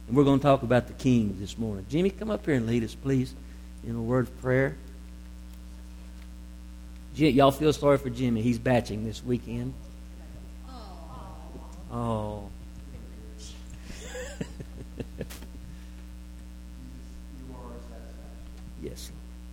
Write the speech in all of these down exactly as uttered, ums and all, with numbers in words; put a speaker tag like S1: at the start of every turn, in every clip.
S1: And we're going to talk about the King this morning. Jimmy, come up here and lead us, please, in a word of prayer. Y'all feel sorry for Jimmy. He's batching this weekend. Oh. Yes.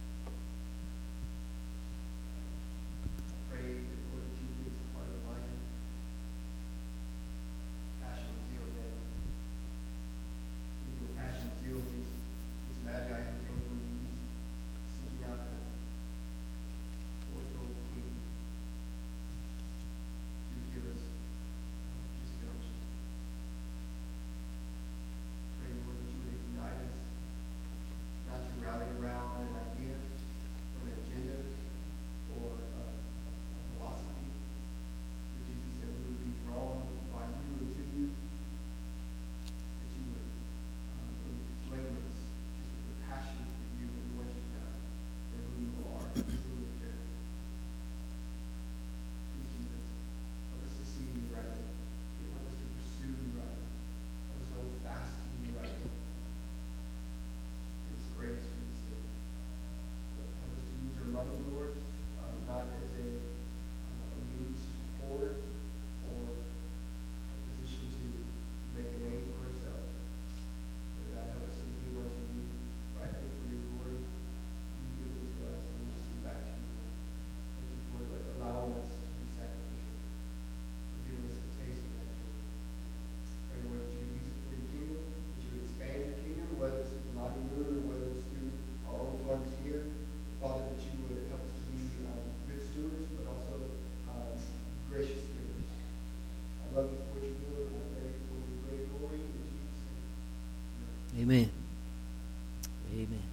S1: Amen. Amen.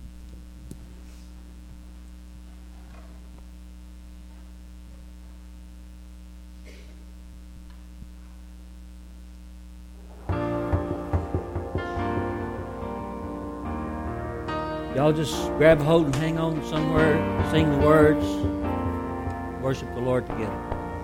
S1: Y'all just grab a hold and hang on somewhere, sing the words, worship the Lord together.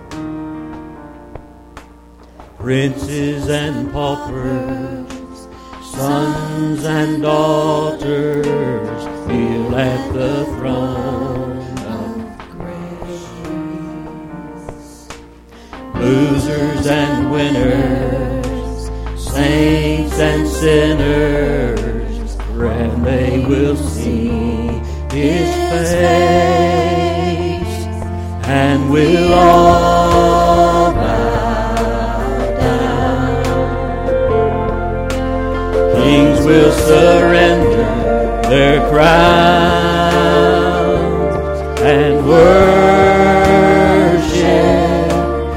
S1: Princes and paupers, sons and daughters, kneel at the throne of grace. Losers and winners, saints and sinners, and they will see His face, and we'll all bow down. Kings will surrender their crowns and worship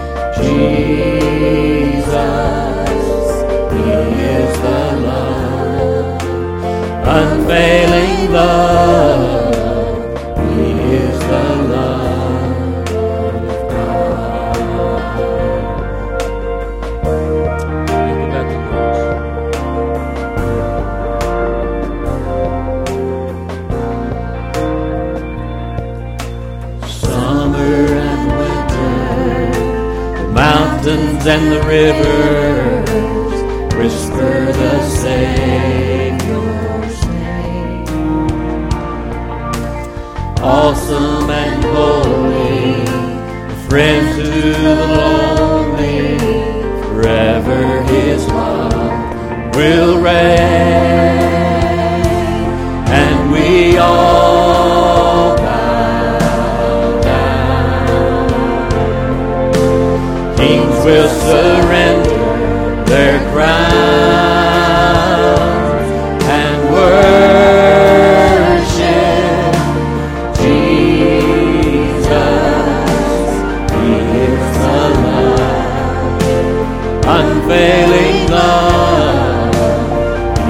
S1: Jesus. He is the love, unfailing love. He is the love of God. Think about the words. Summer and winter, the mountains and the rivers whisper the Savior's name. Awesome and holy, a friend to the lonely, forever His love will reign, and we all bow down. Kings will surrender their crowns and worship Jesus. He is the love, unfailing love. He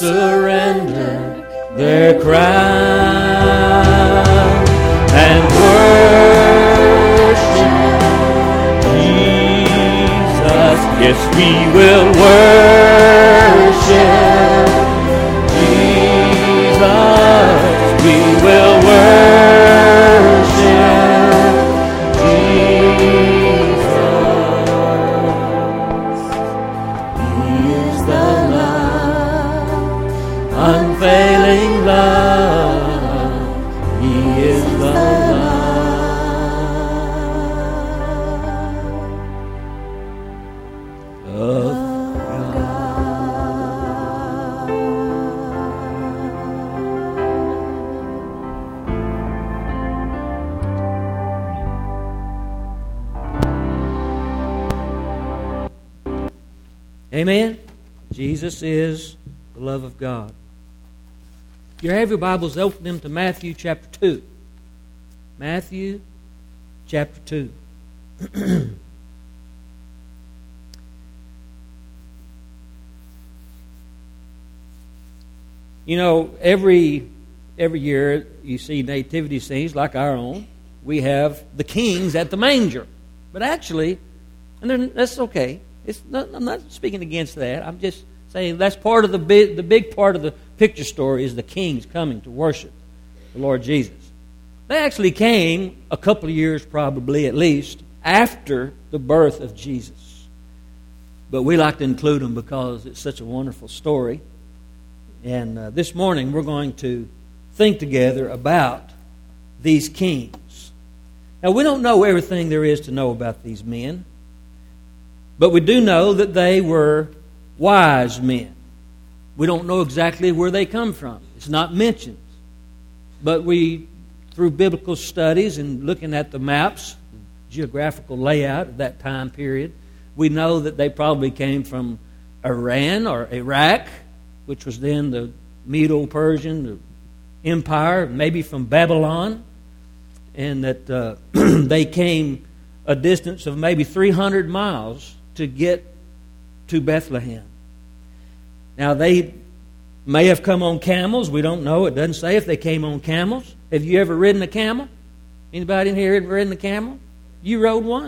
S1: surrender their crown and worship Jesus. Yes, we will worship Jesus. We will worship Jesus. He is the love, unfailing love. He is the love of Amen. Jesus is the love of God. If you have your Bibles, open them to Matthew chapter two. Matthew chapter two. You know, every every year you see nativity scenes like our own. We have the kings at the manger. But actually, and that's okay. It's not, I'm not speaking against that. I'm just saying that's part of the big, the big part of the picture story is the kings coming to worship the Lord Jesus. They actually came a couple of years, probably at least, after the birth of Jesus. But we like to include them because it's such a wonderful story. And uh, this morning we're going to think together about these kings. Now, we don't know everything there is to know about these men. But we do know that they were wise men. We don't know exactly where they come from. It's not mentioned. But we, through biblical studies and looking at the maps, the geographical layout of that time period, we know that they probably came from Iran or Iraq, which was then the Medo-Persian Empire, maybe from Babylon, and that uh, they came a distance of maybe three hundred miles to get to Bethlehem. Now, they may have come on camels. We don't know. It doesn't say if they came on camels. Have you ever ridden a camel? Anybody in here ever ridden a camel? You rode one?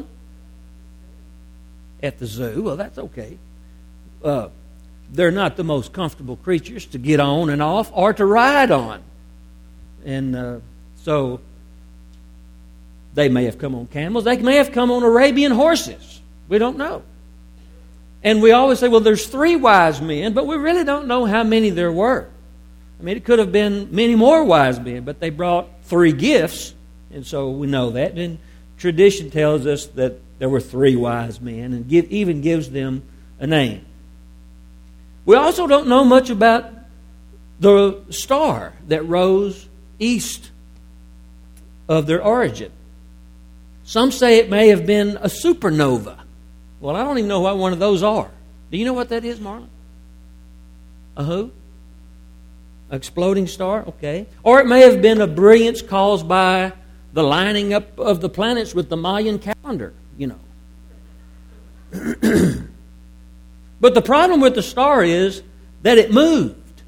S1: At the zoo. Well, that's okay. Uh, they're not the most comfortable creatures to get on and off or to ride on. And uh, so they may have come on camels. They may have come on Arabian horses. We don't know. And we always say, well, there's three wise men, but we really don't know how many there were. I mean, it could have been many more wise men, but they brought three gifts, and so we know that. And tradition tells us that there were three wise men, and give, even gives them a name. We also don't know much about the star that rose east of their origin. Some say it may have been a supernova. Well, I don't even know what one of those are. Do you know what that is, Marlon? A who? Exploding star? Okay. Or it may have been a brilliance caused by the lining up of the planets with the Mayan calendar, you know. But the problem with the star is that it moved.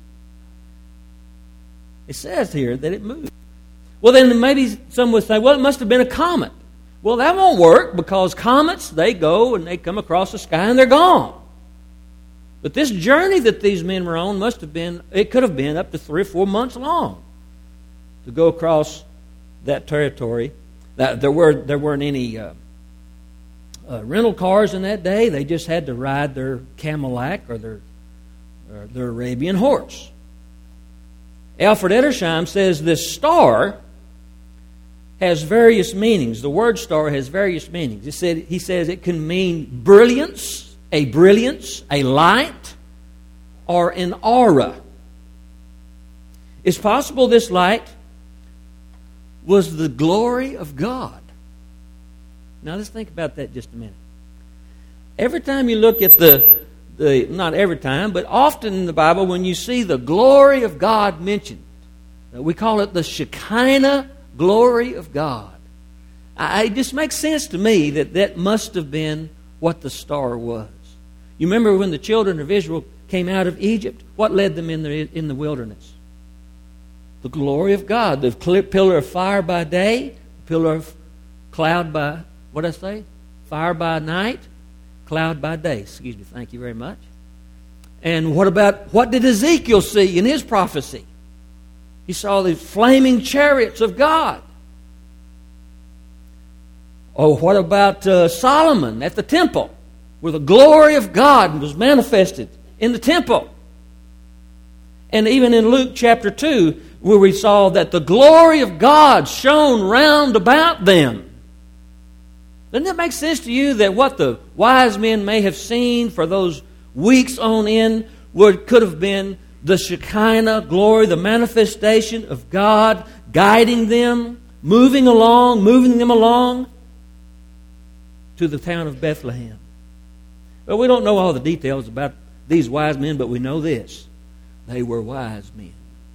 S1: It says here that it moved. Well, then maybe some would say, well, it must have been a comet. Well, that won't work because comets, they go and they come across the sky and they're gone. But this journey that these men were on must have been, it could have been up to three or four months long to go across that territory. That there were there weren't any uh, uh, rental cars in that day. They just had to ride their Camelback or their or their Arabian horse. Alfred Edersheim says this star has various meanings. The word star has various meanings. He said he says it can mean brilliance, a brilliance, a light, or an aura. It's possible this light was the glory of God. Now let's think about that just a minute. Every time you look at the, the not every time, but often in the Bible when you see the glory of God mentioned, we call it the Shekinah glory of God. I, it just makes sense to me that that must have been what the star was. You remember when the children of Israel came out of Egypt, what led them in the, in the wilderness? The glory of God. The pillar of fire by day, pillar of cloud by, what did I say? Fire by night, cloud by day. Excuse me, thank you very much. And what about, what did Ezekiel see in his prophecy? He saw the flaming chariots of God. Oh, what about uh, Solomon at the temple, where the glory of God was manifested in the temple? And even in Luke chapter two, where we saw that the glory of God shone round about them. Doesn't that make sense to you that what the wise men may have seen for those weeks on end would, could have been the Shekinah glory, the manifestation of God guiding them, moving along, moving them along to the town of Bethlehem? Well, we don't know all the details about these wise men, but we know this. They were wise men.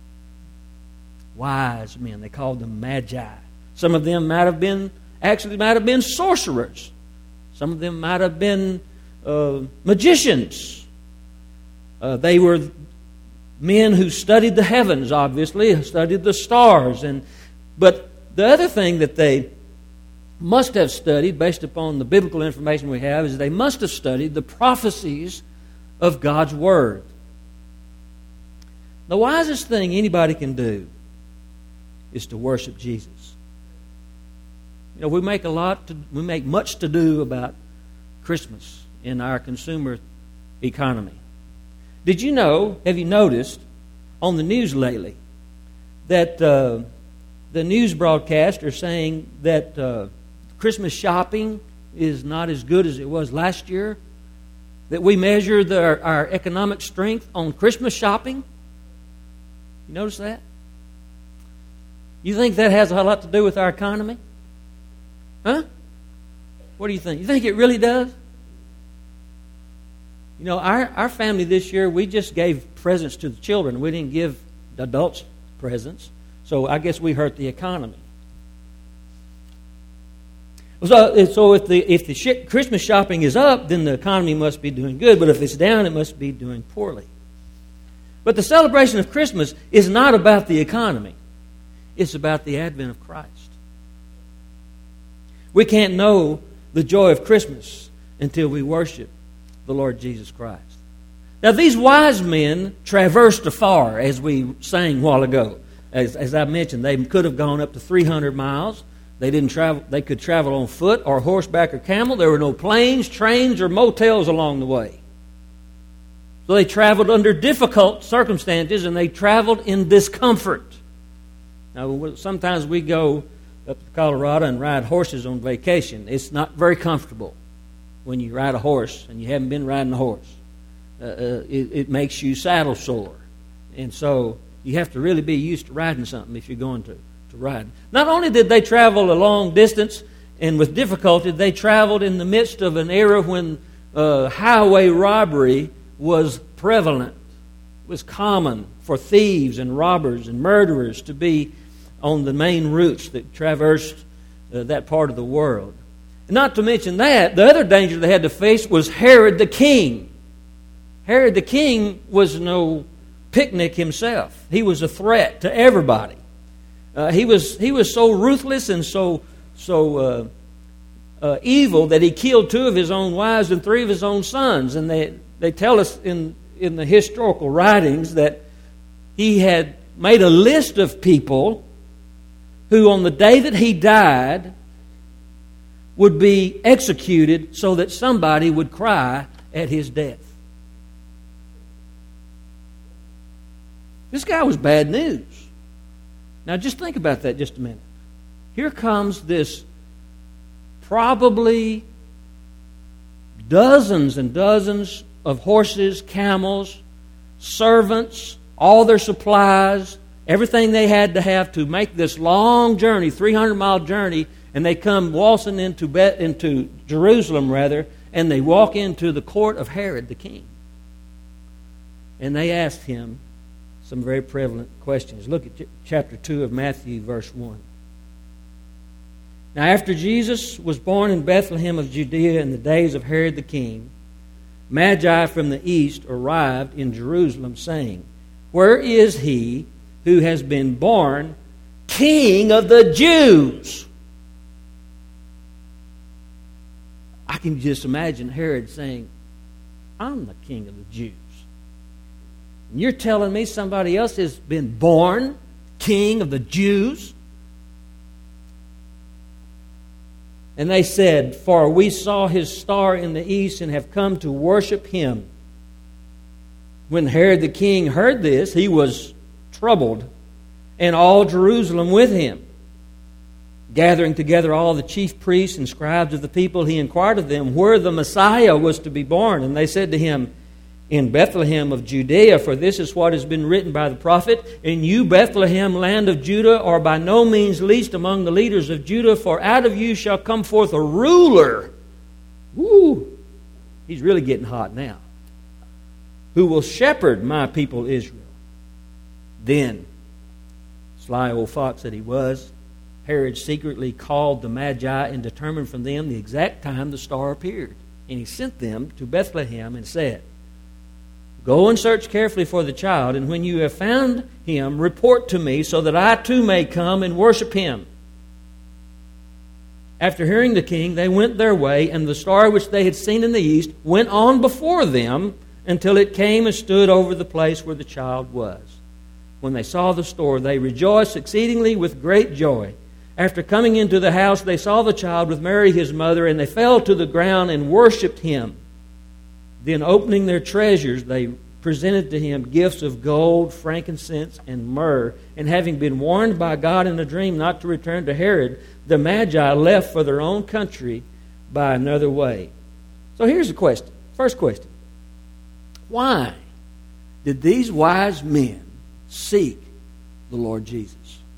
S1: Wise men. They called them magi. Some of them might have been, actually might have been sorcerers. Some of them might have been uh, magicians. Uh, they were men who studied the heavens, obviously, studied the stars. And but the other thing that they must have studied, based upon the biblical information we have, is they must have studied the prophecies of God's Word. The wisest thing anybody can do is to worship Jesus. You know, we make a lot, to, we make much to do about Christmas in our consumer economy. Did you know, have you noticed on the news lately that uh, the news broadcasts are saying that uh, Christmas shopping is not as good as it was last year? That we measure the, our, our economic strength on Christmas shopping? You notice that? You think that has a lot to do with our economy? Huh? What do you think? You think it really does? You know, our, our family this year, we just gave presents to the children. We didn't give adults presents. So I guess we hurt the economy. So, so if the if the sh- Christmas shopping is up, then the economy must be doing good. But if it's down, it must be doing poorly. But the celebration of Christmas is not about the economy. It's about the advent of Christ. We can't know the joy of Christmas until we worship the Lord Jesus Christ. Now, these wise men traversed afar, as we sang a while ago. As, as I mentioned, they could have gone up to three hundred miles. They didn't travel. They could travel on foot or horseback or camel. There were no planes, trains, or motels along the way. So they traveled under difficult circumstances, and they traveled in discomfort. Now, sometimes we go up to Colorado and ride horses on vacation. It's not very comfortable when you ride a horse and you haven't been riding a horse. Uh, uh, it, it makes you saddle sore. And so you have to really be used to riding something if you're going to, to ride. Not only did they travel a long distance and with difficulty, they traveled in the midst of an era when uh, highway robbery was prevalent. It was common for thieves and robbers and murderers to be on the main routes that traversed uh, that part of the world. And not to mention that, the other danger they had to face was Herod the king. Herod the king was no picnic himself. He was a threat to everybody. Uh, he was he was so ruthless and so so uh, uh, evil that he killed two of his own wives and three of his own sons. And they they tell us in in the historical writings that he had made a list of people who on the day that he died would be executed so that somebody would cry at his death. This guy was bad news. Now just think about that just a minute. Here comes this probably dozens and dozens of horses, camels, servants, all their supplies, everything they had to have to make this long journey, three hundred mile journey, and they come waltzing into Be- into Jerusalem, rather, and they walk into the court of Herod the king. And they asked him some very prevalent questions. Look at chapter two of Matthew, verse one. Now after Jesus was born in Bethlehem of Judea in the days of Herod the king, Magi from the east arrived in Jerusalem, saying, Where is he who has been born King of the Jews? I can just imagine Herod saying, I'm the king of the Jews. And you're telling me somebody else has been born king of the Jews? And they said, For we saw his star in the east and have come to worship him. When Herod the king heard this, he was troubled, and all Jerusalem with him. Gathering together all the chief priests and scribes of the people, he inquired of them where the Messiah was to be born. And they said to him, In Bethlehem of Judea, for this is what has been written by the prophet, And you, Bethlehem, land of Judah, are by no means least among the leaders of Judah, for out of you shall come forth a ruler. Woo! He's really getting hot now. Who will shepherd my people Israel. Then, sly old fox that he was, Herod secretly called the Magi and determined from them the exact time the star appeared. And he sent them to Bethlehem and said, Go and search carefully for the child, and when you have found him, report to me, so that I too may come and worship him. After hearing the king, they went their way, and the star which they had seen in the east went on before them until it came and stood over the place where the child was. When they saw the star, they rejoiced exceedingly with great joy. After coming into the house, they saw the child with Mary his mother, and they fell to the ground and worshipped him. Then opening their treasures, they presented to him gifts of gold, frankincense, and myrrh. And having been warned by God in a dream not to return to Herod, the Magi left for their own country by another way. So here's the question. First question. Why did these wise men seek the Lord Jesus?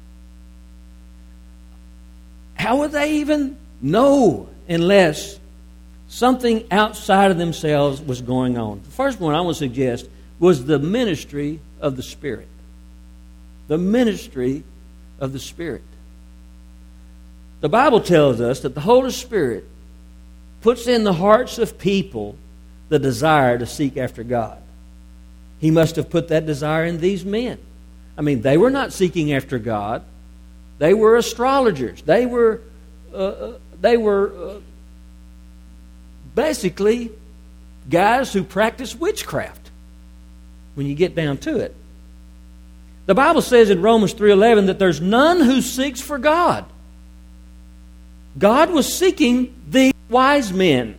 S1: How would they even know unless something outside of themselves was going on? The first one I want to suggest was the ministry of the Spirit. The ministry of the Spirit. The Bible tells us that the Holy Spirit puts in the hearts of people the desire to seek after God. He must have put that desire in these men. I mean, they were not seeking after God. They were astrologers. They were, uh, they were uh, basically guys who practiced witchcraft. When you get down to it, the Bible says in Romans three eleven that there's none who seeks for God. God was seeking these wise men.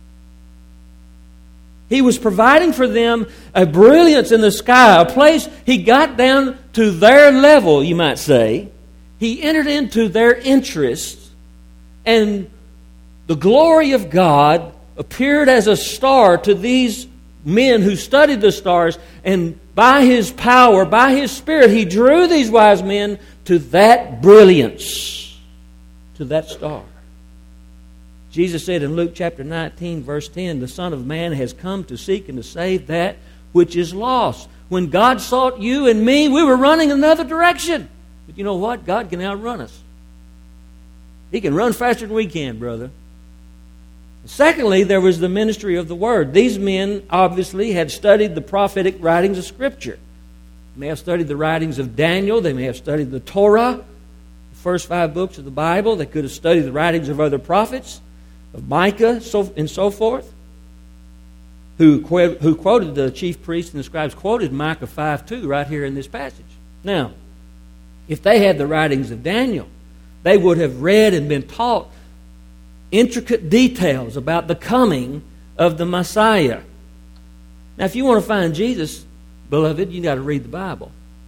S1: He was providing for them a brilliance in the sky, a place. He got down to their level, you might say. He entered into their interests, and the glory of God appeared as a star to these men who studied the stars, and by His power, by His Spirit, He drew these wise men to that brilliance, to that star. Jesus said in Luke chapter nineteen, verse ten, the Son of Man has come to seek and to save that which is lost. When God sought you and me, we were running another direction. But you know what? God can outrun us. He can run faster than we can, brother. Secondly, there was the ministry of the Word. These men obviously had studied the prophetic writings of Scripture. They may have studied the writings of Daniel. They may have studied the Torah, the first five books of the Bible. They could have studied the writings of other prophets, of Micah, so, and so forth, who, who quoted the chief priests and the scribes, quoted Micah five two right here in this passage. Now, if they had the writings of Daniel, they would have read and been taught intricate details about the coming of the Messiah. Now, if you want to find Jesus, beloved, you got to read the Bible.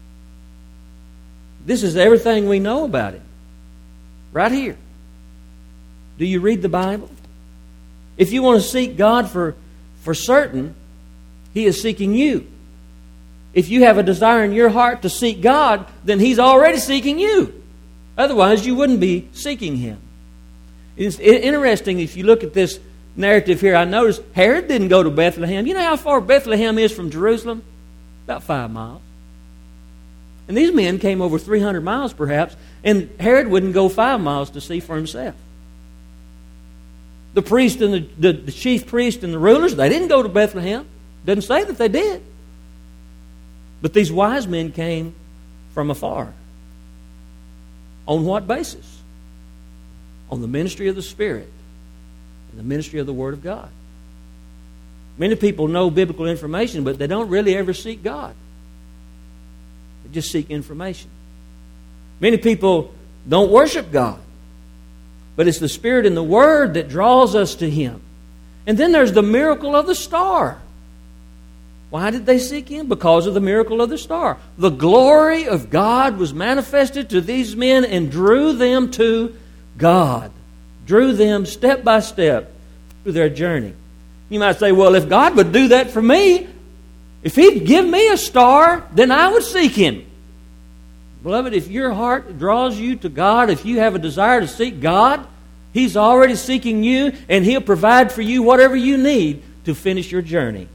S1: This is everything we know about Him. Right here. Do you read the Bible? If you want to seek God for, for certain, He is seeking you. If you have a desire in your heart to seek God, then He's already seeking you. Otherwise, you wouldn't be seeking Him. It's interesting if you look at this narrative here. I noticed Herod didn't go to Bethlehem. You know how far Bethlehem is from Jerusalem? About five miles. And these men came over three hundred miles perhaps, and Herod wouldn't go five miles to see for himself. The priest and the, the, the chief priest and the rulers, they didn't go to Bethlehem. Doesn't say that they did. But these wise men came from afar. On what basis? On the ministry of the Spirit and the ministry of the Word of God. Many people know biblical information, but they don't really ever seek God. They just seek information. Many people don't worship God, but it's the Spirit and the Word that draws us to Him. And then there's the miracle of the star. Why did they seek Him? Because of the miracle of the star. The glory of God was manifested to these men and drew them to God. Drew them step by step through their journey. You might say, well, if God would do that for me, if He'd give me a star, then I would seek Him. Beloved, if your heart draws you to God, if you have a desire to seek God, He's already seeking you, and He'll provide for you whatever you need to finish your journey.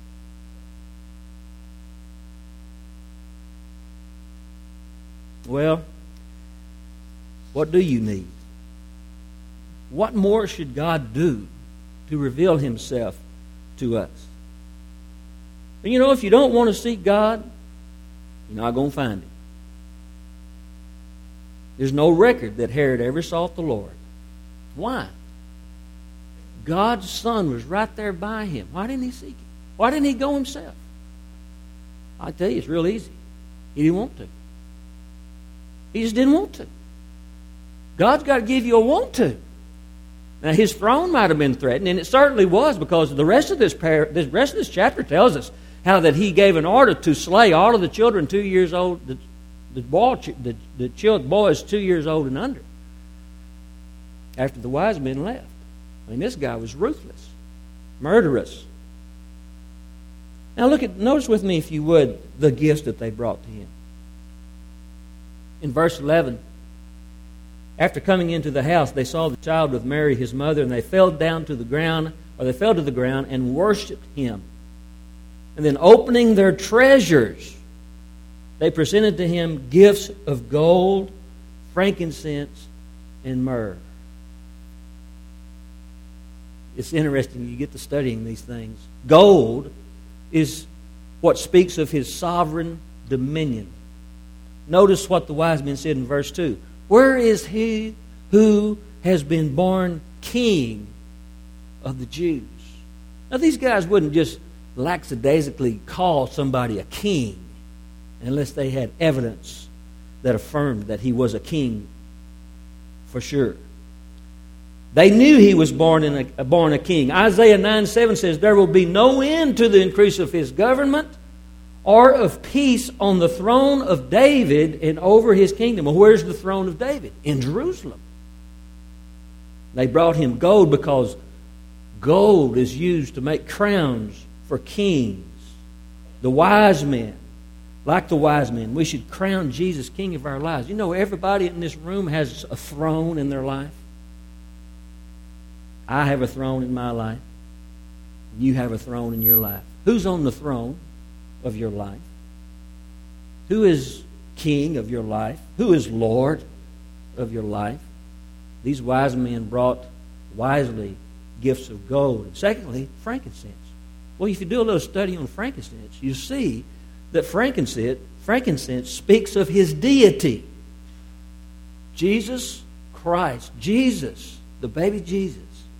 S1: Well, what do you need? What more should God do to reveal Himself to us? And you know, if you don't want to seek God, you're not going to find Him. There's no record that Herod ever sought the Lord. Why? God's Son was right there by him. Why didn't he seek Him? Why didn't he go himself? I tell you, it's real easy. He didn't want to. He just didn't want to. God's got to give you a want to. Now, His throne might have been threatened, and it certainly was, because the rest of this par- the rest of this chapter tells us how that He gave an order to slay all of the children two years old, the the, boy, the, the children, boys two years old and under, after the wise men left. I mean, this guy was ruthless, murderous. Now, look at notice with me, if you would, the gifts that they brought to Him. In verse eleven, after coming into the house, they saw the child with Mary, His mother, and they fell down to the ground, or they fell to the ground and worshipped Him. And then, opening their treasures, they presented to Him gifts of gold, frankincense, and myrrh. It's interesting, you get to studying these things. Gold is what speaks of His sovereign dominion. Notice what the wise men said in verse two. Where is He who has been born King of the Jews? Now, these guys wouldn't just lackadaisically call somebody a king unless they had evidence that affirmed that he was a king for sure. They knew he was born, in a, born a king. Isaiah nine seven says, there will be no end to the increase of His government or of peace on the throne of David and over His kingdom. Well, where's the throne of David? In Jerusalem. They brought Him gold because gold is used to make crowns for kings. The wise men, like the wise men, we should crown Jesus King of our lives. You know, everybody in this room has a throne in their life. I have a throne in my life. You have a throne in your life. Who's on the throne of your life? Who is king of your life? Who is Lord of your life? These wise men brought wisely gifts of gold. And secondly, frankincense. Well, if you do a little study on frankincense, you see that frankincense, frankincense speaks of His deity. Jesus Christ, Jesus, the baby Jesus,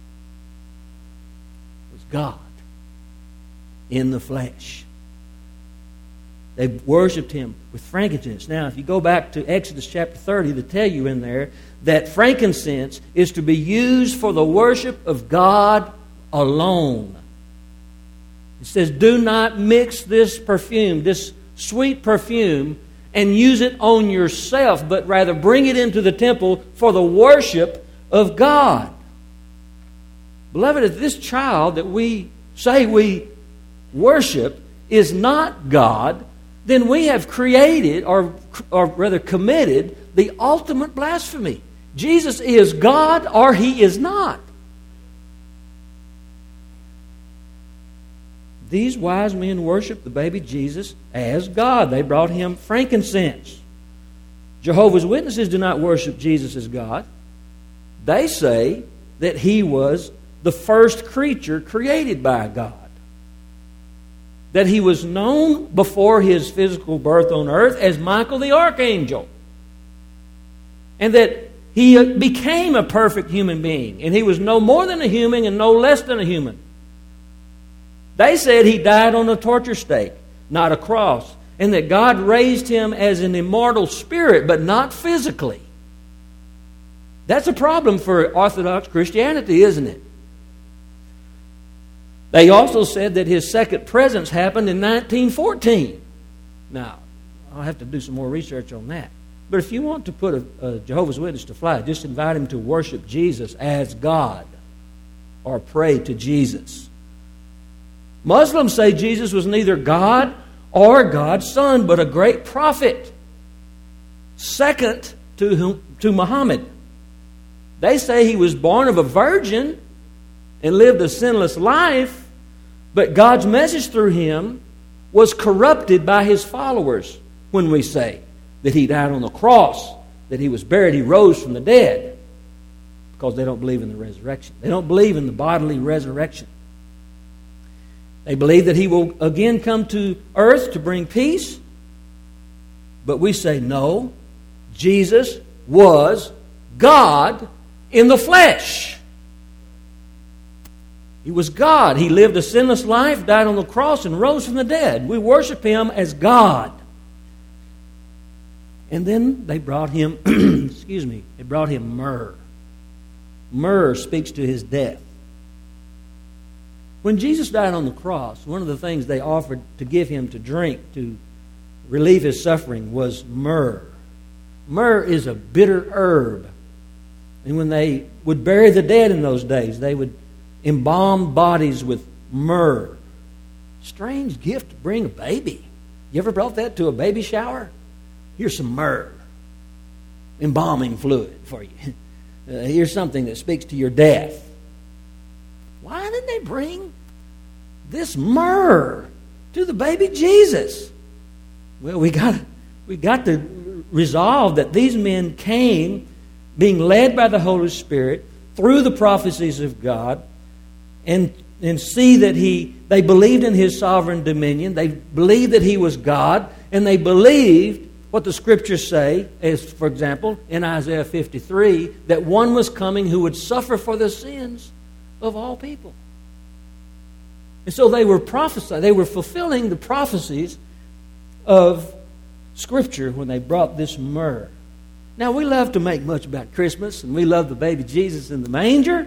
S1: was God in the flesh. They worshipped Him with frankincense. Now, if you go back to Exodus chapter thirty, they tell you in there that frankincense is to be used for the worship of God alone. It says, do not mix this perfume, this sweet perfume, and use it on yourself, but rather bring it into the temple for the worship of God. Beloved, if this child that we say we worship is not God, then we have created, or, or rather committed, the ultimate blasphemy. Jesus is God or He is not. These wise men worshiped the baby Jesus as God. They brought Him frankincense. Jehovah's Witnesses do not worship Jesus as God. They say that He was the first creature created by God. That he was known before his physical birth on earth as Michael the Archangel. And that he became a perfect human being. And he was no more than a human and no less than a human. They said he died on a torture stake, not a cross. And that God raised him as an immortal spirit, but not physically. That's a problem for Orthodox Christianity, isn't it? They also said that his second presence happened in nineteen fourteen. Now, I'll have to do some more research on that. But if you want to put a, a Jehovah's Witness to flight, just invite him to worship Jesus as God or pray to Jesus. Muslims say Jesus was neither God or God's son, but a great prophet, second to, to Muhammad. They say he was born of a virgin and lived a sinless life, but God's message through him was corrupted by his followers when we say that he died on the cross, that he was buried, he rose from the dead, because they don't believe in the resurrection. They don't believe in the bodily resurrection. They believe that he will again come to earth to bring peace, but we say no, Jesus was God in the flesh. He was God. He lived a sinless life, died on the cross, and rose from the dead. We worship him as God. And then they brought him, excuse me, they brought him myrrh. Myrrh speaks to his death. When Jesus died on the cross, one of the things they offered to give him to drink to relieve his suffering was myrrh. Myrrh is a bitter herb. And when they would bury the dead in those days, they would embalm bodies with myrrh. Strange gift to bring a baby. You ever brought that to a baby shower? Here's some myrrh. Embalming fluid for you. Uh, here's something that speaks to your death. Why did they bring this myrrh to the baby Jesus? Well, we got we got to resolve that these men came being led by the Holy Spirit through the prophecies of God, and and see that he they believed in his sovereign dominion. They believed that he was God, and they believed what the Scriptures say, as for example in Isaiah fifty-three, that one was coming who would suffer for the sins of all people. And so they were prophesying, they were fulfilling the prophecies of Scripture when they brought this myrrh. Now, we love to make much about Christmas, and we love the baby Jesus in the manger.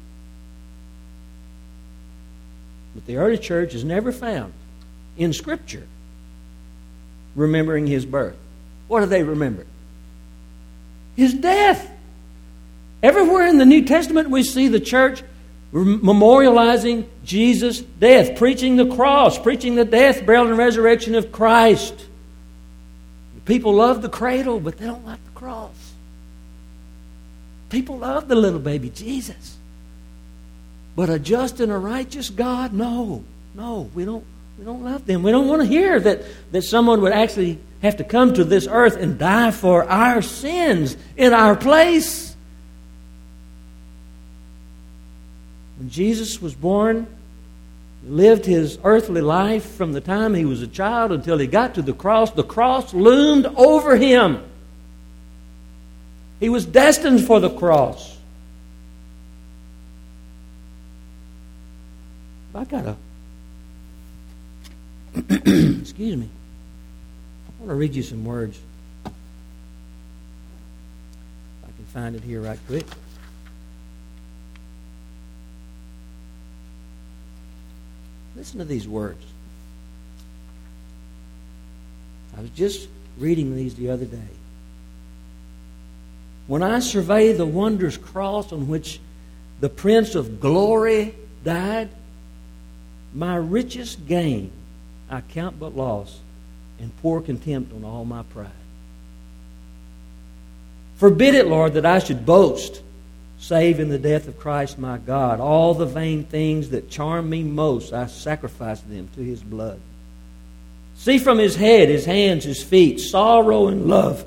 S1: But the early church has never found in Scripture remembering his birth. What do they remember? His death. Everywhere in the New Testament we see the church memorializing Jesus' death, preaching the cross, preaching the death, burial, and resurrection of Christ. People love the cradle, but they don't like the cross. People love the little baby Jesus. But a just and a righteous God, no. No, we don't we don't love them. We don't want to hear that, that someone would actually have to come to this earth and die for our sins in our place. When Jesus was born, he lived his earthly life from the time he was a child until he got to the cross. The cross loomed over him. He was destined for the cross. I got a... Excuse me. I want to read you some words. If I can find it here right quick. Listen to these words. I was just reading these the other day. When I survey the wondrous cross on which the Prince of Glory died, my richest gain I count but loss, and pour contempt on all my pride. Forbid it, Lord, that I should boast, save in the death of Christ my God. All the vain things that charm me most, I sacrifice them to his blood. See from his head, his hands, his feet, sorrow and love,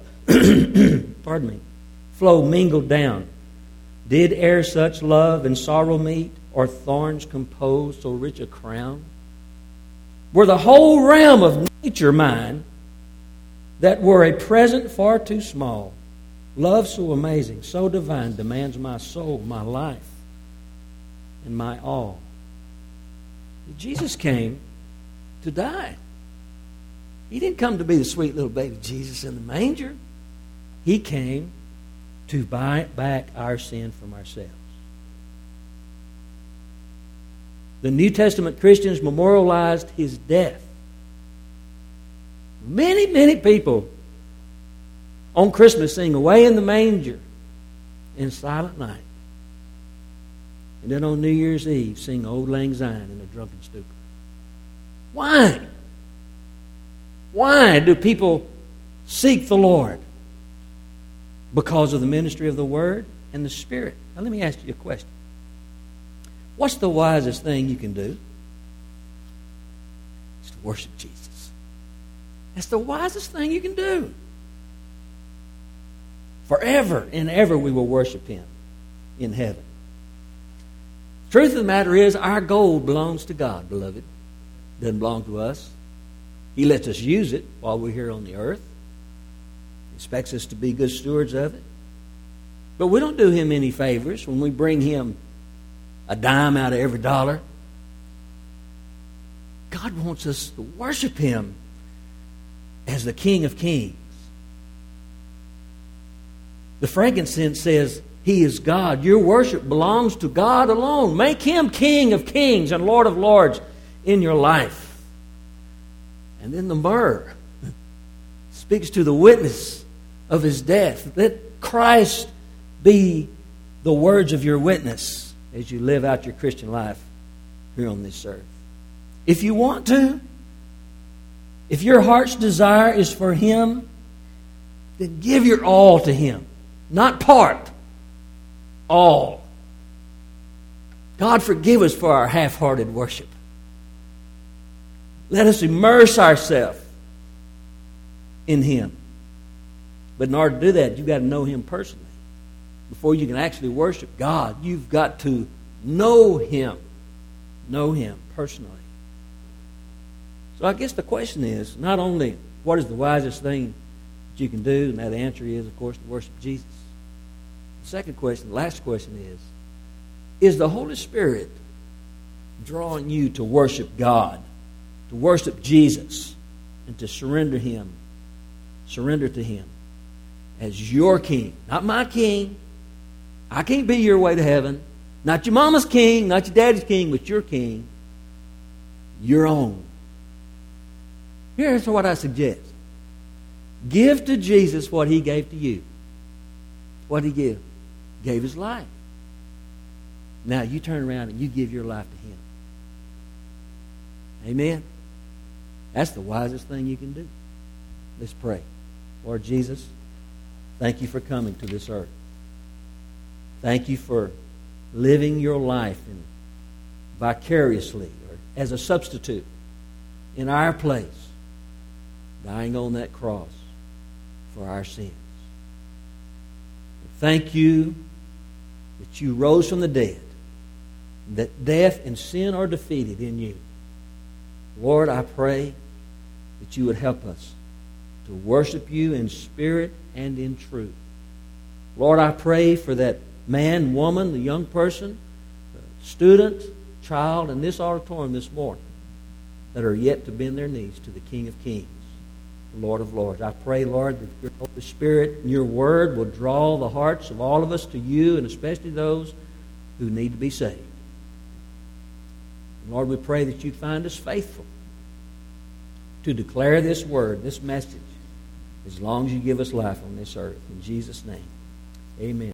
S1: pardon me, flow mingled down. Did e'er such love and sorrow meet, or thorns compose so rich a crown? Were the whole realm of nature mine, that were a present far too small, love so amazing, so divine, demands my soul, my life, and my all. Jesus came to die. He didn't come to be the sweet little baby Jesus in the manger. He came to buy back our sin from ourselves. The New Testament Christians memorialized His death. Many, many people on Christmas sing Away in the Manger in Silent Night. And then on New Year's Eve sing Old Lang Syne in a drunken stupor. Why? Why do people seek the Lord? Because of the ministry of the Word and the Spirit. Now let me ask you a question. What's the wisest thing you can do? It's to worship Jesus. That's the wisest thing you can do. Forever and ever we will worship Him in heaven. Truth of the matter is, our gold belongs to God, beloved. It doesn't belong to us. He lets us use it while we're here on the earth. He expects us to be good stewards of it. But we don't do Him any favors when we bring Him a dime out of every dollar. God wants us to worship Him as the King of Kings. The frankincense says, He is God. Your worship belongs to God alone. Make Him King of Kings and Lord of Lords in your life. And then the myrrh speaks to the witness of His death. Let Christ be the words of your witness as you live out your Christian life here on this earth. If you want to, if your heart's desire is for Him, then give your all to Him. Not part. All. God forgive us for our half-hearted worship. Let us immerse ourselves in Him. But in order to do that, you've got to know Him personally. Before you can actually worship God, you've got to know Him. Know Him personally. So I guess the question is, not only what is the wisest thing that you can do, and that answer is, of course, to worship Jesus. The second question, the last question is, is the Holy Spirit drawing you to worship God, to worship Jesus, and to surrender Him, surrender to Him as your King, not my King. I can't be your way to heaven. Not your mama's king, not your daddy's king, but your king. Your own. Here's what I suggest. Give to Jesus what He gave to you. What did He give? He gave His life. Now you turn around and you give your life to Him. Amen? That's the wisest thing you can do. Let's pray. Lord Jesus, thank You for coming to this earth. Thank You for living your life in, vicariously or as a substitute in our place, dying on that cross for our sins. And thank You that You rose from the dead, that death and sin are defeated in You. Lord, I pray that You would help us to worship You in spirit and in truth. Lord, I pray for that man, woman, the young person, the student, child in this auditorium this morning that are yet to bend their knees to the King of Kings, the Lord of Lords. I pray, Lord, that Your Holy Spirit and Your Word will draw the hearts of all of us to You, and especially those who need to be saved. And Lord, we pray that You'd find us faithful to declare this Word, this message, as long as You give us life on this earth. In Jesus' name, amen.